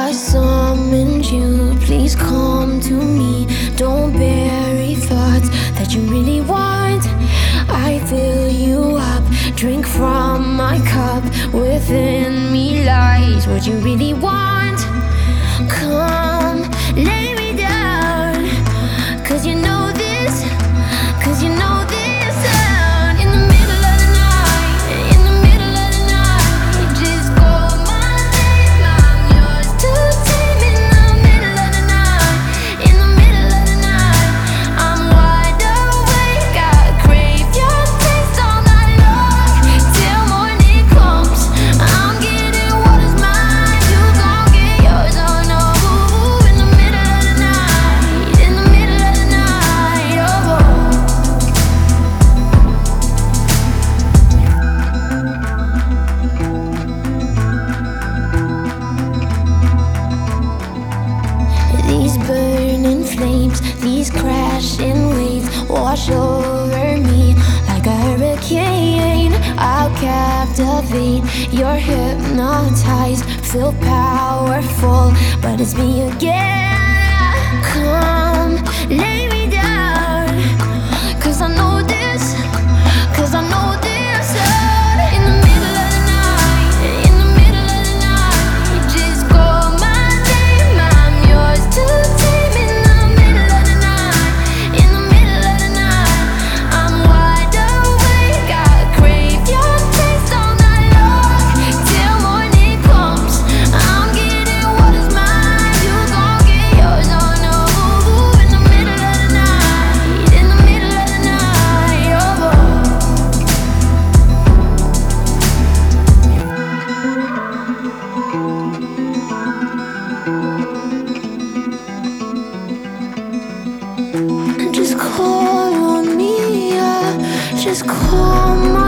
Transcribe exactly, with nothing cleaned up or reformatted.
I summoned you, please come to me. Don't bury thoughts that you really want. I fill you up, drink from my cup. Within me lies what you really want. Come, lay me down, cause you know this, cause you know this sound. In the middle of the night, in the middle of the night, just call my name, I'm yours to tame. In the middle of the night, in the middle of the night, I'm wide awake, I crave your taste all night long, till morning comes. I'm getting what is mine, you gon' get yours, oh no. In the middle of the night, in the middle of the night, oh. These burning flames, these crashing waves wash over me like a hurricane. I'll captivate, you're hypnotized, feel powerful, but it's me again. Come, lay me down, cause I know this, cause I know this sound. In the middle of the night, in the middle of the night, just call my name, I'm yours to tame. In the middle of the night, in the middle of the night, I'm wide awake, I crave your taste all night long, till morning comes. I'm getting what is mine, you gon' get yours, oh no. In the middle of the night, in the middle of the night, oh. Just call on me, yeah. Just call my